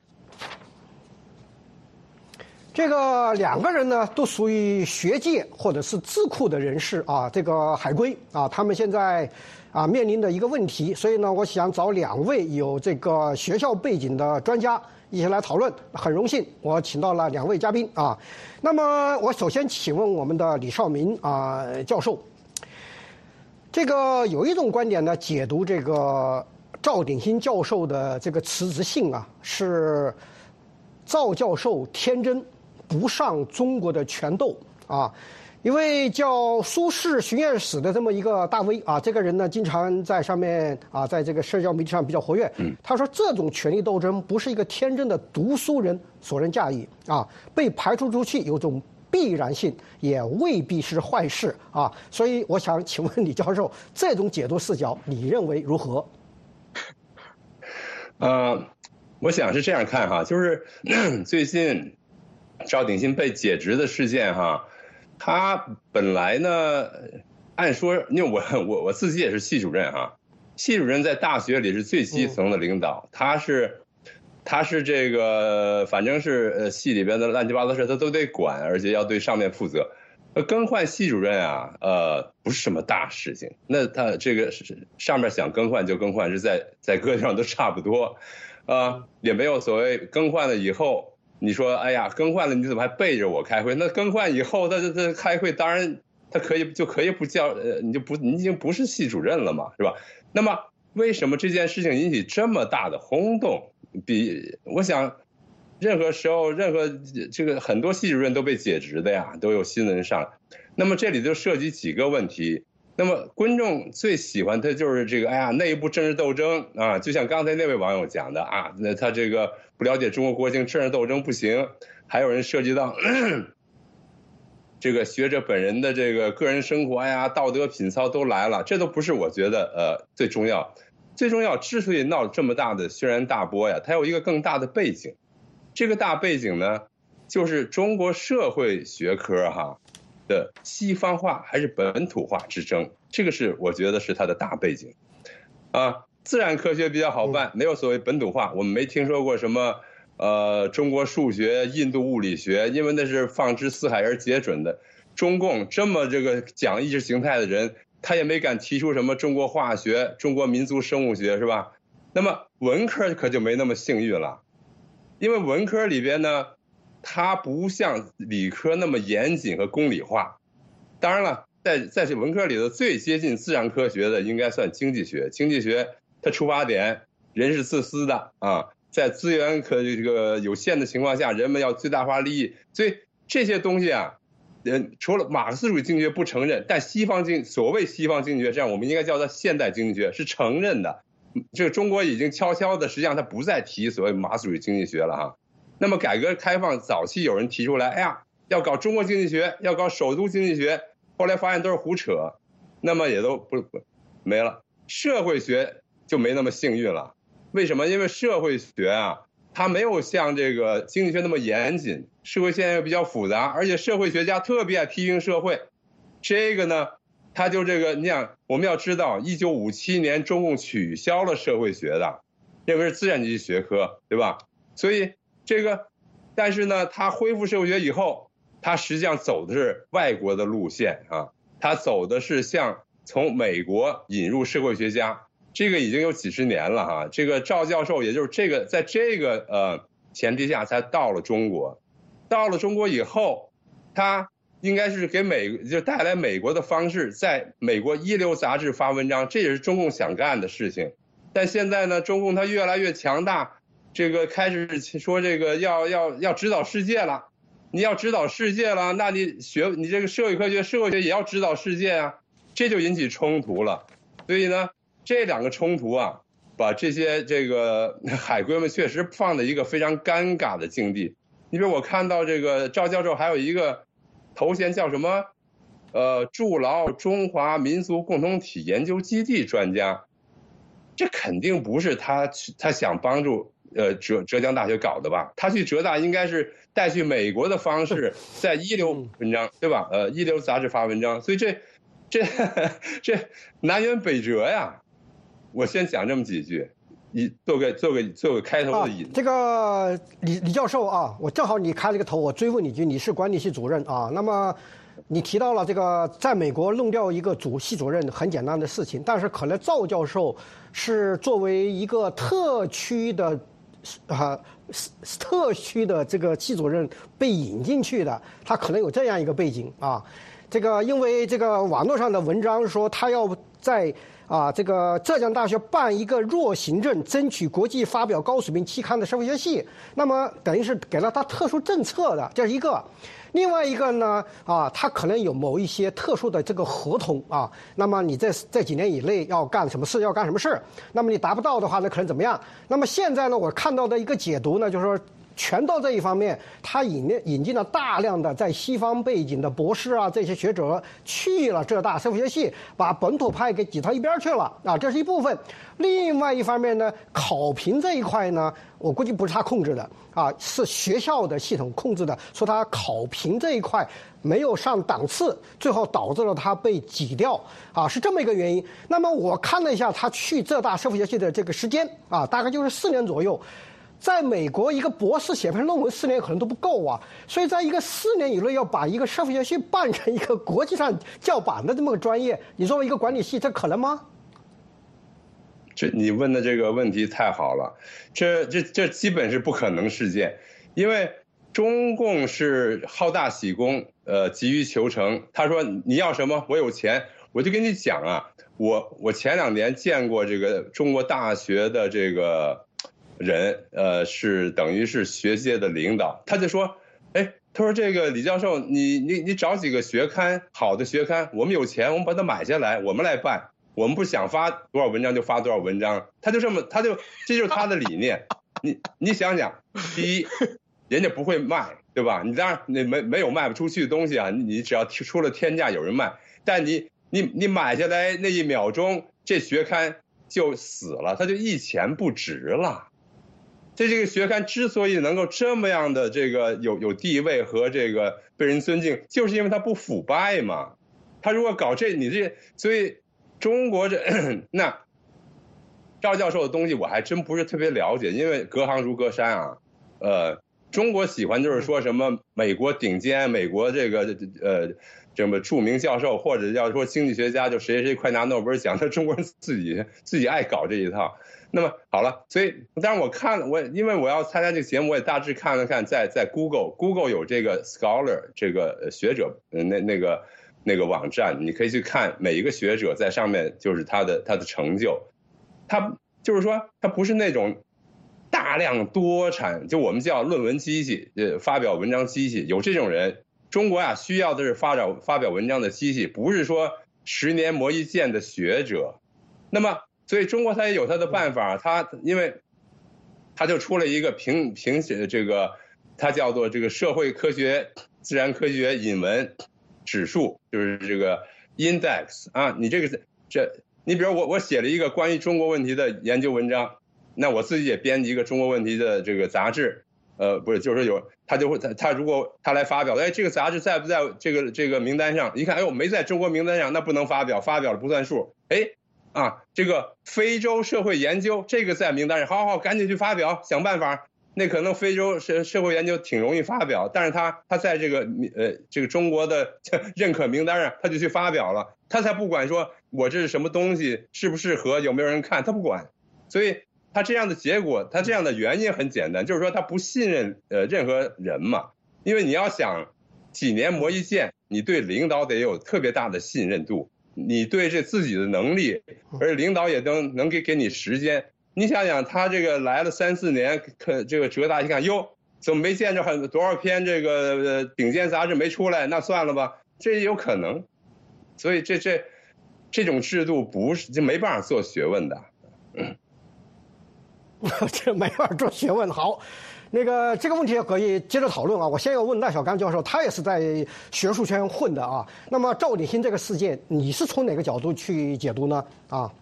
这个2个人呢，都属于学界或者是智库的人士这个海归他们现在面临的一个问题，所以呢，我想找2位有这个学校背景的专家一起来讨论。很荣幸，我请到了2位嘉宾那么我首先请问我们的李绍民教授，这个有一种观点呢，解读这个赵鼎新教授的这个辞职信是赵教授天真，不上中国的拳斗一位叫苏轼巡阅史的这么一个大 V 这个人呢，经常在上面在这个社交媒体上比较活跃。他说这种权力斗争不是一个天真的读书人所能驾驭被排除出去有种必然性，也未必是坏事所以我想请问李教授，这种解读视角你认为如何？ 我想是这样看就是最近赵鼎新被解职的事件他本来呢，按说，因为我自己也是系主任系主任在大学里是最基层的领导，他是这个反正是系里边的乱七八糟事他都得管，而且要对上面负责。更换系主任不是什么大事情，那他这个上面想更换就更换，是在各地上都差不多，也没有所谓更换了以后。你说，哎呀，更换了你怎么还背着我开会？那更换以后，他开会，当然他可以不叫，你已经不是系主任了嘛，是吧？那么为什么这件事情引起这么大的轰动？我想，任何时候，这个很多系主任都被解职的呀，都有新闻上。那么这里就涉及几个问题。那么观众最喜欢的就是这个，内部政治斗争就像刚才那位网友讲的那他这个不了解中国国情，政治斗争不行。还有人涉及到这个学者本人的这个个人生活道德品操都来了，这都不是我觉得最重要。最重要，之所以闹这么大的轩然大波它有一个更大的背景。这个大背景呢，就是中国社会学科的西方化还是本土化之争，这个是我觉得是它的大背景自然科学比较好办，没有所谓本土化，我们没听说过什么中国数学、印度物理学，因为那是放之四海而皆准的。中共这么这个讲意识形态的人，他也没敢提出什么中国化学、中国民族生物学，是吧？那么文科可就没那么幸运了，因为文科里边呢，它不像理科那么严谨和公理化。当然了，在这文科里头最接近自然科学的应该算经济学。经济学它出发点人是自私的在资源这个有限的情况下，人们要最大化利益，所以这些东西除了马克思主义经济学不承认，但所谓西方经济学，这样我们应该叫它现代经济学是承认的。这个中国已经悄悄的，实际上他不再提所谓马克思主义经济学了哈。那么改革开放早期有人提出来，哎呀，要搞中国经济学，要搞首都经济学，后来发现都是胡扯，那么也都没了。社会学就没那么幸运了，为什么？因为社会学啊，它没有像这个经济学那么严谨，社会现象比较复杂，而且社会学家特别爱批评社会。这个呢，他就这个，你想，我们要知道，1957年中共取消了社会学的，认为是资产阶级学科，对吧？所以这个，但是呢，他恢复社会学以后，他实际上走的是外国的路线啊，他走的是像从美国引入社会学家。这个已经有几十年了哈，这个赵教授也就是这个在这个前提下才到了中国，到了中国以后，他应该是就带来美国的方式，在美国一流杂志发文章，这也是中共想干的事情。但现在呢，中共它越来越强大，这个开始说这个要指导世界了，你要指导世界了，那你这个社会科学也要指导世界啊，这就引起冲突了。所以呢，这两个冲突啊，把这些这个海归们确实放在一个非常尴尬的境地。你比如我看到这个赵教授还有一个头衔叫什么，驻劳中华民族共同体研究基地专家，这肯定不是他想帮助浙江大学搞的吧？他去浙大应该是带去美国的方式，在一流文章对吧？一流杂志发文章，所以这南辕北辙呀。我先讲这么几句，做个开头的引。 这个李教授啊，我正好你开了个头，我追问你一句，你是管理系主任啊，那么你提到了这个在美国弄掉一个系主任很简单的事情，但是可能赵教授是作为一个特区的这个系主任被引进去的，他可能有这样一个背景啊。这个因为这个网络上的文章说他要在这个浙江大学办一个弱行政，争取国际发表高水平期刊的社会学系，那么等于是给了他特殊政策的，这是一个。另外一个呢，他可能有某一些特殊的这个合同啊，那么你在这几年以内要干什么事，那么你达不到的话，那可能怎么样？那么现在呢，我看到的一个解读呢，就是说。全到这一方面，他引进了大量的在西方背景的博士啊，这些学者去了浙大社会学系，把本土派给挤到一边去了啊，这是一部分。另外一方面呢，考评这一块呢，我估计不是他控制的啊，是学校的系统控制的，说他考评这一块没有上档次，最后导致了他被挤掉啊，是这么一个原因。那么我看了一下他去浙大社会学系的这个时间啊，大概就是4年左右。在美国，一个博士写篇论文4年可能都不够啊，所以在一个4年以内要把一个社会学系办成一个国际上叫板的这么个专业，你作为一个管理系，这可能吗？ 你问的这个问题太好了，这基本是不可能事件，因为中共是好大喜功，急于求成。他说你要什么，我有钱，我就跟你讲啊，我前2年见过这个中国大学的这个。人是等于是学界的领导，他就说，他说这个李教授，你找几个学刊，好的学刊，我们有钱，我们把它买下来，我们来办，我们不想发多少文章就发多少文章，这就是他的理念。你想想，第一，人家不会卖，对吧？你当然你没有卖不出去的东西啊，你只要出了天价有人卖，但你买下来那1秒钟，这学刊就死了，它就一钱不值了。这个学刊之所以能够这么样的这个有地位和这个被人尊敬，就是因为它不腐败嘛。他如果搞所以中国那赵教授的东西我还真不是特别了解，因为隔行如隔山啊。中国喜欢就是说什么美国顶尖，美国这么著名教授，或者要说经济学家，就谁快拿诺贝尔奖，那中国人自己爱搞这一套。那么好了，所以当然因为我要参加这个节目，我也大致看了看，在 Google 有这个 Scholar 这个学者那个网站，你可以去看每一个学者在上面就是他的成就，他就是说他不是那种大量多产，就我们叫论文机器，发表文章机器，有这种人中国需要的是发表文章的机器，不是说10年磨一剑的学者。那么，所以中国它也有它的办法，因为它就出了一个评写这个，它叫做这个社会科学、自然科学引文指数，就是这个 index 啊。你比如我写了一个关于中国问题的研究文章，那我自己也编辑一个中国问题的这个杂志，不是，就是说他如果他来发表，这个杂志在不在这个名单上？一看，没在中国名单上，那不能发表，发表了不算数。这个非洲社会研究这个在名单上，好，赶紧去发表，想办法。那可能非洲社会研究挺容易发表，但是他在这个中国的认可名单上，他就去发表了，他才不管说我这是什么东西，适不适合，有没有人看，他不管。所以他这样的结果，他这样的原因很简单，就是说他不信任任何人嘛。因为你要想几年磨一剑，你对领导得有特别大的信任度，你对这自己的能力，而领导也能给你时间。你想想，他这个来了3、4年，这个浙大一看，怎么没见着多少篇这个顶尖杂志没出来？那算了吧，这也有可能。所以这种制度就没办法做学问的。 这没法做学问。好，这个问题可以接着讨论啊。我先要问赖小刚教授，他也是在学术圈混的啊。那么赵鼎新这个事件，你是从哪个角度去解读呢？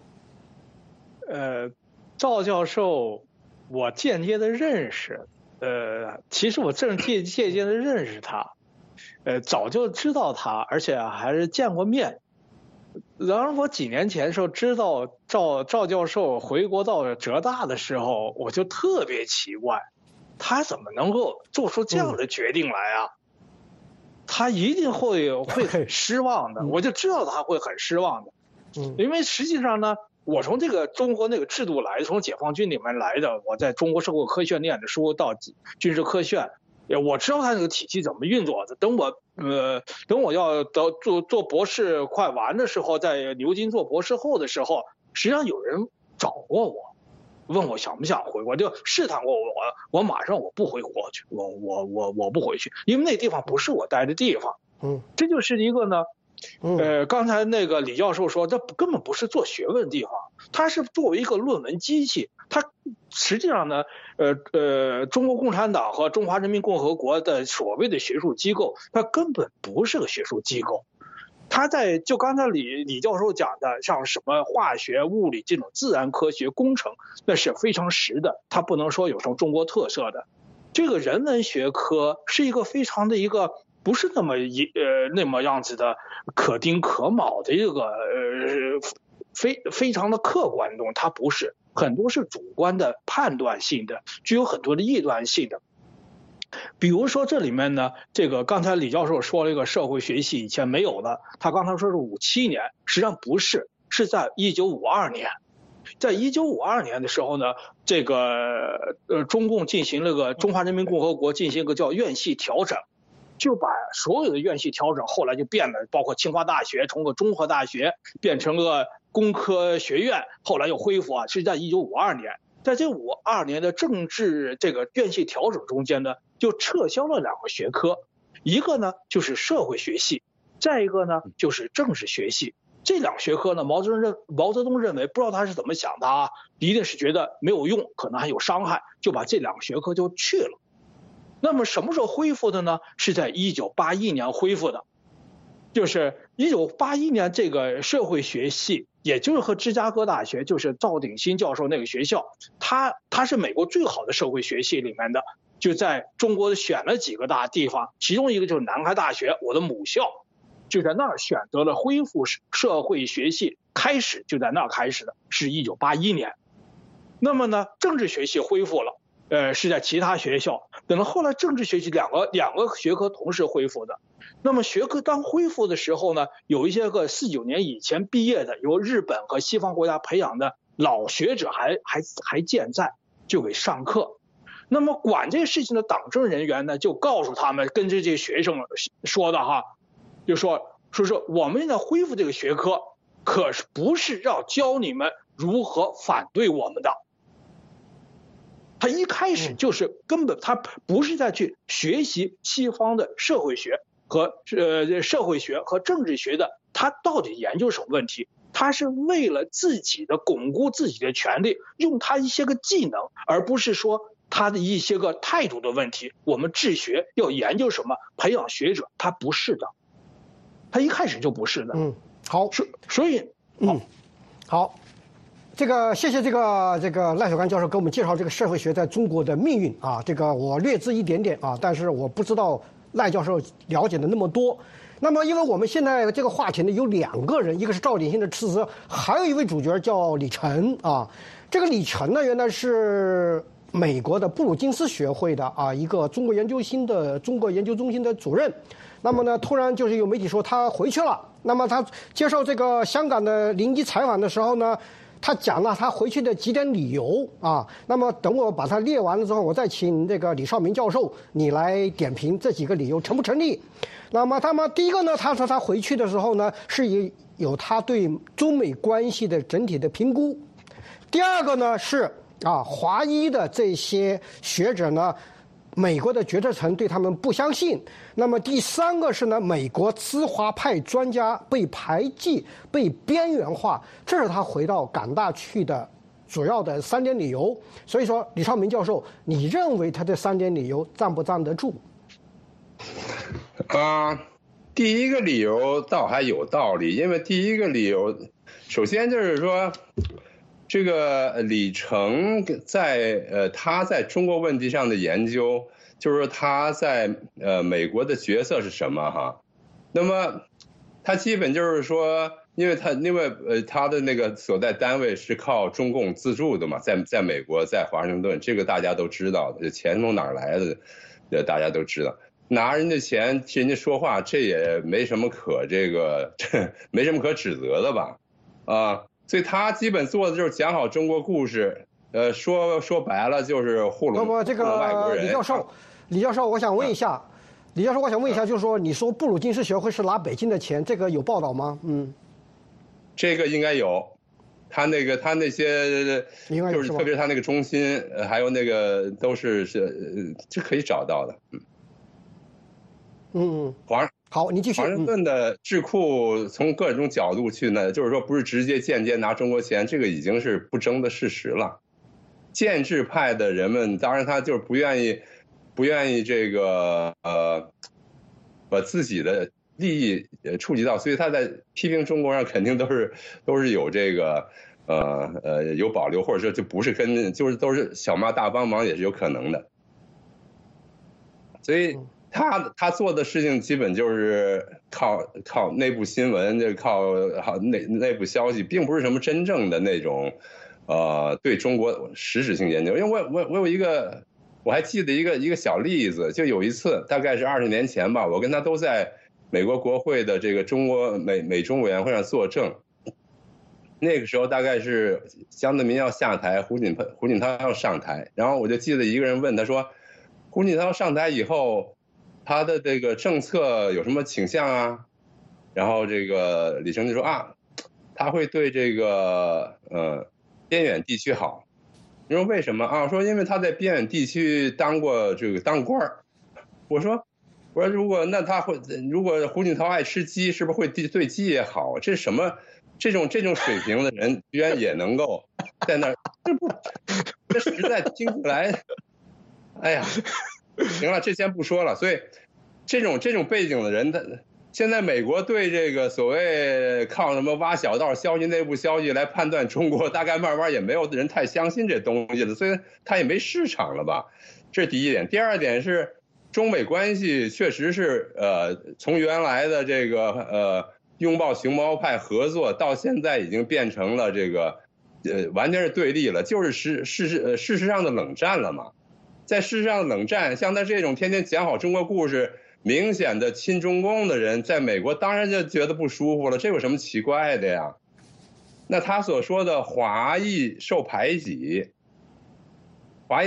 赵教授，我间接的认识，其实我间接的认识他，早就知道他，而且还是见过面。然而我几年前的时候知道赵教授回国到浙大的时候，我就特别奇怪，他怎么能够做出这样的决定来啊？他一定会很失望的，我就知道他会很失望的。因为实际上呢，我从这个中国那个制度来，从解放军里面来的，我在中国社会科学念的书到军事科学，我知道他这个体系怎么运作的。等我要做博士快完的时候，在牛津做博士后的时候，实际上有人找过我，问我想不想回国，就试探过我马上我不回国去，我不回去，因为那地方不是我待的地方。这就是一个呢。刚才那个李教授说，这根本不是做学问的地方，它是作为一个论文机器。它实际上呢，中国共产党和中华人民共和国的所谓的学术机构，它根本不是个学术机构。它就刚才李教授讲的，像什么化学、物理这种自然科学、工程，那是非常实的，它不能说有什么中国特色的。这个人文学科是一个非常的一个。不是那么样子的可丁可卯的一个非常的客观的，它不是，很多是主观的判断性的，具有很多的臆断性的。比如说这里面呢，这个刚才李教授说了一个社会学系以前没有的，他刚才说是57年，实际上不是，是在1952年。在1952年的时候呢，这个中共进行了个中华人民共和国进行一个叫院系调整。就把所有的院系调整，后来就变了，包括清华大学从个综合大学变成个工科学院，后来又恢复是在1952年。在这52年的政治这个院系调整中间呢，就撤销了2个学科，一个呢就是社会学系，再一个呢就是政治学系。这2学科呢，毛泽东认为，不知道他是怎么想的啊，一定是觉得没有用，可能还有伤害，就把这2个学科就去了。那么什么时候恢复的呢？是在1981年恢复的，就是1981年这个社会学系，也就是和芝加哥大学，就是赵鼎新教授那个学校，它是美国最好的社会学系里面的，就在中国选了几个大地方，其中一个就是南开大学，我的母校，就在那儿选择了恢复社会学系，就在那儿开始的，是1981年。那么呢，政治学系恢复了。是在其他学校，等到后来政治学系两个学科同时恢复的。那么学科当恢复的时候呢，有一些个49年以前毕业的，由日本和西方国家培养的老学者还健在，就给上课。那么管这个事情的党政人员呢，就告诉他们，跟这些学生说的哈，就说我们现在恢复这个学科，可是不是要教你们如何反对我们的。他一开始就是根本他不是在去学习西方的社会学， 和社会学和政治学的，他到底研究什么问题？他是为了自己的巩固自己的权利，用他一些个技能，而不是说他的一些个态度的问题。我们治学要研究什么，培养学者，他不是的，他一开始就不是的。 好， 所以好。这个谢谢这个赖守刚教授给我们介绍这个社会学在中国的命运啊，这个我略知一点点啊，但是我不知道赖教授了解的那么多。那么因为我们现在这个话题呢有2个人，一个是赵鼎新的斥资，还有一位主角叫李晨啊。这个李晨呢原来是美国的布鲁金斯学会的啊一个中国研究中心的主任。那么呢突然就是有媒体说他回去了，那么他接受这个香港的01采访的时候呢，他讲了他回去的几点理由啊。那么等我把它列完了之后，我再请这个李绍明教授你来点评这几个理由成不成立。那么第一个呢，他说他回去的时候呢是有他对中美关系的整体的评估。第二个呢是华裔的这些学者呢，美国的决策层对他们不相信。那么第三个是呢，美国资华派专家被排挤、被边缘化，这是他回到港大去的主要的3点理由。所以说，李绍明教授，你认为他这3点理由站不站得住？ 第一个理由倒还有道理，因为第一个理由，首先就是说，这个李成他在中国问题上的研究，就是说他在美国的角色是什么哈？那么他基本就是说，因为他的那个所在单位是靠中共资助的嘛，在美国，在华盛顿，这个大家都知道的，钱从哪儿来的，大家都知道。拿人家钱替人家说话，这也没什么没什么可指责的吧？所以他基本做的就是讲好中国故事，说白了就是糊弄外国人。 李教授，我想问一下，就是说，你说布鲁金斯学会是拿北京的钱，这个有报道吗？ 这个应该有，他那些就是特别是他那个中心，还有那个都是这可以找到的。 好，你继续。 华盛顿的智库从各种角度去呢，就是说不是直接间接拿中国钱，这个已经是不争的事实了。建制派的人们，当然他就是不愿意这个把自己的利益触及到，所以他在批评中国上肯定都是有这个有保留，或者说就不是就是都是小骂大帮忙也是有可能的。所以他做的事情基本就是靠内部新闻，就靠内部消息，并不是什么真正的那种对中国实质性研究。因为我有一个，我还记得一个小例子，就有一次大概是20年前吧，我跟他都在美国国会的这个中国美中委员会上作证。那个时候大概是江泽民要下台，胡锦涛要上台，然后我就记得一个人问他说，胡锦涛上台以后，他的这个政策有什么倾向啊？然后这个李成就说他会对这个边远地区好。你说为什么说因为他在边远地区当官儿。我说如果胡锦涛爱吃鸡，是不是会对鸡也好？这是什么这种水平的人居然也能够在那儿？这实在听起来，哎呀。行了，这先不说了。所以，这种背景的人，他现在美国对这个所谓靠什么挖小道消息、内部消息来判断中国，大概慢慢也没有人太相信这东西了，所以他也没市场了吧？这是第一点。第二点是，中美关系确实是从原来的这个拥抱熊猫派合作，到现在已经变成了这个完全是对立了，就是事实上的冷战了嘛。在事实上冷战，像他这种天天讲好中国故事、明显的亲中共的人，在美国当然就觉得不舒服了，这有什么奇怪的呀？那他所说的华裔受排挤，我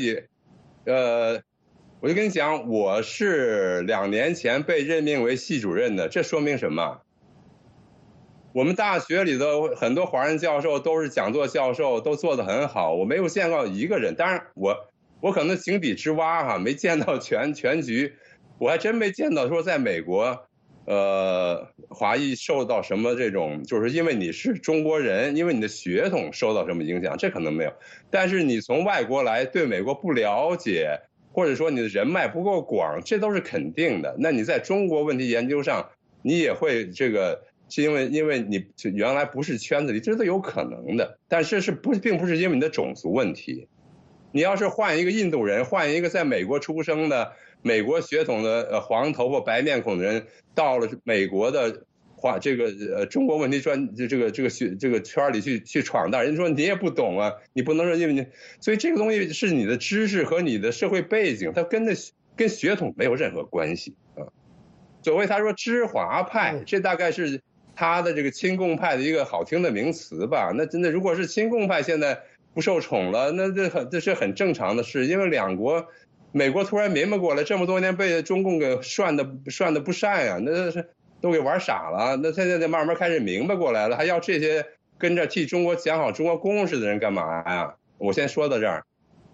就跟你讲，我是2年前被任命为系主任的，这说明什么？我们大学里的很多华人教授都是讲座教授，都做得很好，我没有见到一个人，当然我可能井底之蛙没见到全局， 我还真没见到说在美国，华裔受到什么这种，就是因为你是中国人，因为你的血统受到什么影响，这可能没有。但是你从外国来，对美国不了解，或者说你的人脉不够广，这都是肯定的。那你在中国问题研究上，你也会这个，是因为你原来不是圈子里，这都有可能的。但是并不是因为你的种族问题。你要是换一个印度人，换一个在美国出生的美国血统的黄头发白面孔的人，到了美国的中国问题这个圈里去闯荡，人家说你也不懂啊，你不能说因为你，所以这个东西是你的知识和你的社会背景，它跟血统没有任何关系啊。所谓他说知华派，这大概是他的这个亲共派的一个好听的名词吧。那真的如果是亲共派现在不受宠了，那这是很正常的事，因为两国，美国突然明白过来，这么多年被中共给涮的不善呀，那是都给玩傻了。那现在慢慢开始明白过来了，还要这些跟着替中国讲好中国故事的人干嘛呀？我先说到这儿。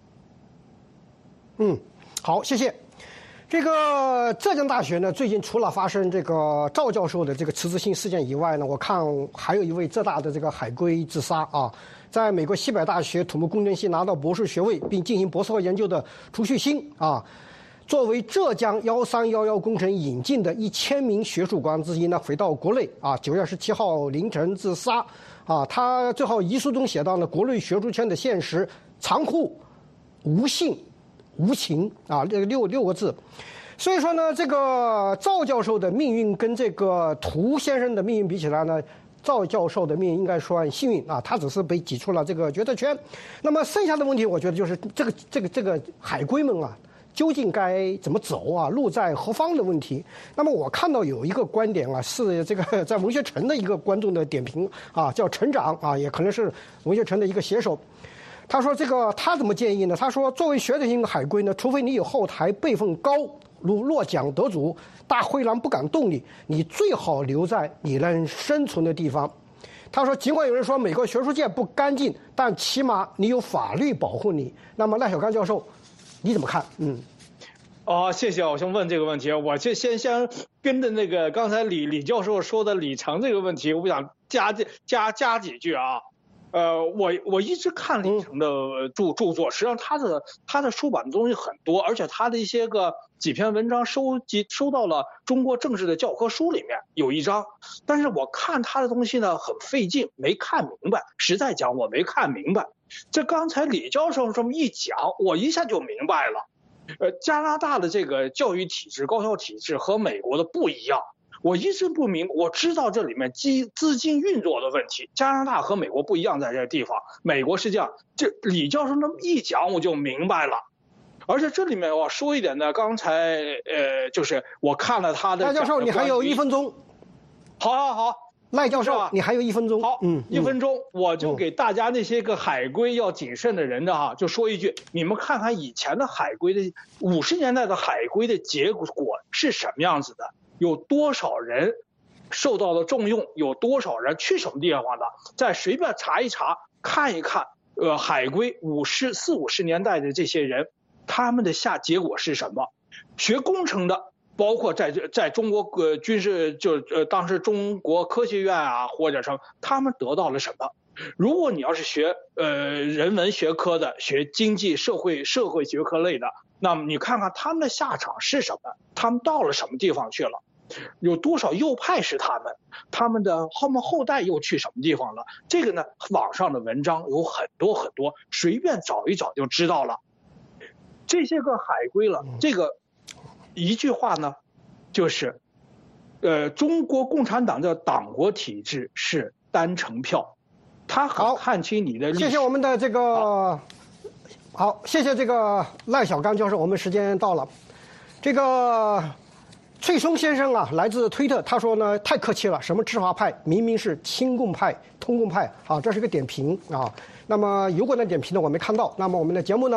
好，谢谢。这个浙江大学呢，最近除了发生这个赵教授的这个辞职信事件以外呢，我看还有一位浙大的这个海归自杀啊，在美国西北大学土木工程系拿到博士学位并进行博士后研究的朱旭新啊，作为浙江1311工程引进的1000名学术官之一呢，回到国内啊，9月17号凌晨自杀啊。他最后遗书中写到呢，国内学术圈的现实残酷、无性、无情啊，这个六个字。所以说呢，这个赵教授的命运跟这个涂先生的命运比起来呢，赵教授的命运应该算幸运啊，他只是被挤出了这个决策圈。那么剩下的问题，我觉得就是这个海归们啊，究竟该怎么走啊？路在何方的问题。那么我看到有一个观点啊，是这个在文学城的一个观众的点评啊，叫陈长啊，也可能是文学城的一个写手。他说这个他怎么建议呢？他说作为血统性海归呢，除非你有后台辈分高，如落奖得主，大灰狼不敢动你最好留在你能生存的地方。他说尽管有人说美国学术界不干净，但起码你有法律保护你。那么赖小刚教授你怎么看？ 谢谢。我先问这个问题，我就先跟着那个刚才李教授说的里程这个问题，我想加几句啊。我一直看李程的著作，实际上他的出版的东西很多，而且他的一些几篇文章收到了中国政治的教科书里面有一章，但是我看他的东西呢很费劲，没看明白，实在讲我没看明白。这刚才李教授这么一讲，我一下就明白了。加拿大的这个教育体制、高校体制和美国的不一样。我一直不明白，我知道这里面资金运作的问题，加拿大和美国不一样，在这个地方，美国是这样。这李教授那么一讲，我就明白了。而且这里面我说一点呢，刚才就是我看了他的。赖教授，你还有1分钟。 好。 赖教授，你还有1分钟。 好，1分钟，我就给大家那些个海归要谨慎的人的就说一句，你们看看以前的海归的50年代的海归的结果是什么样子的。有多少人受到了重用？有多少人去什么地方的？再随便查一查，看一看，海归40-50年代的这些人，他们的结果是什么？学工程的，包括在中国军事当时中国科学院啊或者什么，他们得到了什么？如果你要是学人文学科的，学经济社会学科类的，那么你看看他们的下场是什么？他们到了什么地方去了？有多少右派是他们的后代又去什么地方了？这个呢，网上的文章有很多很多，随便找一找就知道了。这些个海归了，这个一句话呢，就是中国共产党的党国体制是单程票，他很看清你的历史。 谢谢我们的这个好，谢谢这个赖小刚教授，我们时间到了。这个翠松先生啊，来自推特，他说呢，太客气了，什么知华派，明明是亲共派、通共派啊，这是个点评啊。那么有关的点评呢，我没看到。那么我们的节目呢，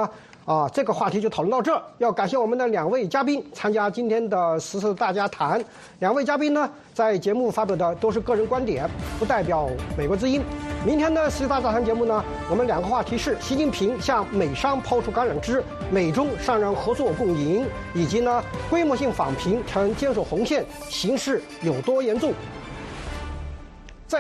这个话题就讨论到这儿。要感谢我们的2位嘉宾参加今天的时事大家谈。2位嘉宾呢，在节目发表的都是个人观点，不代表美国之音。明天的时事大家谈节目呢，我们2个话题是习近平向美商抛出橄榄枝，美中商人合作共赢，以及呢规模性访评成坚守红线，形势有多严重。